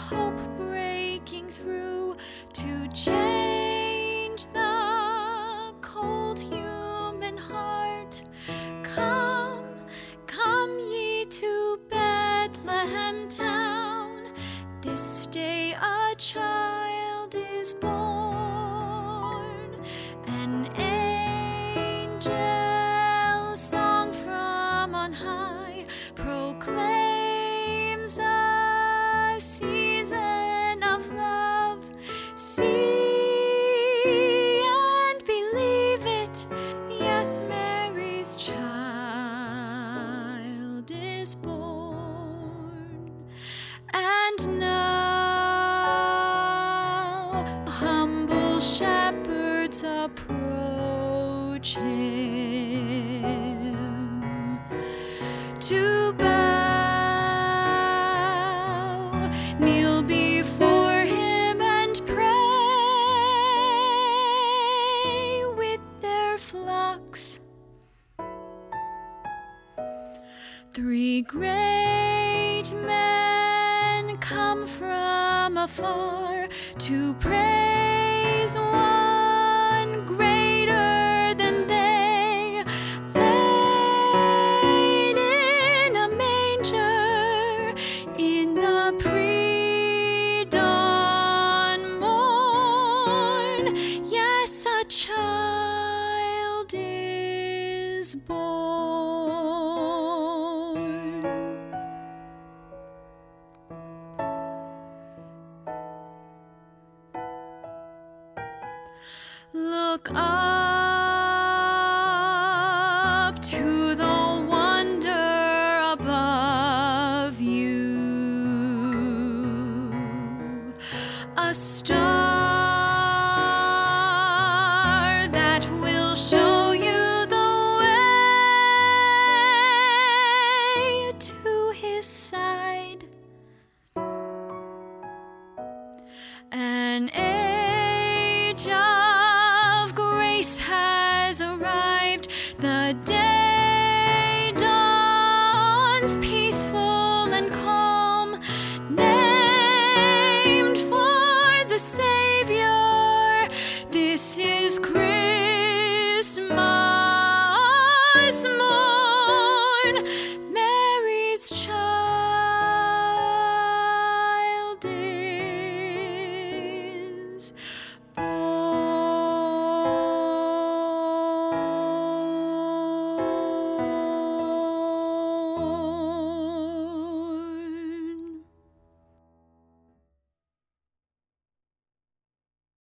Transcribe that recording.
hope breaking through to change the cold human heart. Come, come ye to Bethlehem town. This day a child is born. An angel's song from on high proclaims a season of love. See and believe it. Yes, Mary's child is born. And now humble shepherds approach him to bow, kneel before him and pray with their flocks. Three great men come from afar to praise one greater than they, laid in a manger in the pre-dawn morn. Yes, a child is born. Look up to the wonder above you, a star that will show you the way to his side. An age of grace has arrived. The day dawns peaceful and calm, named for the Savior. This is Christmas morn. Mary's child is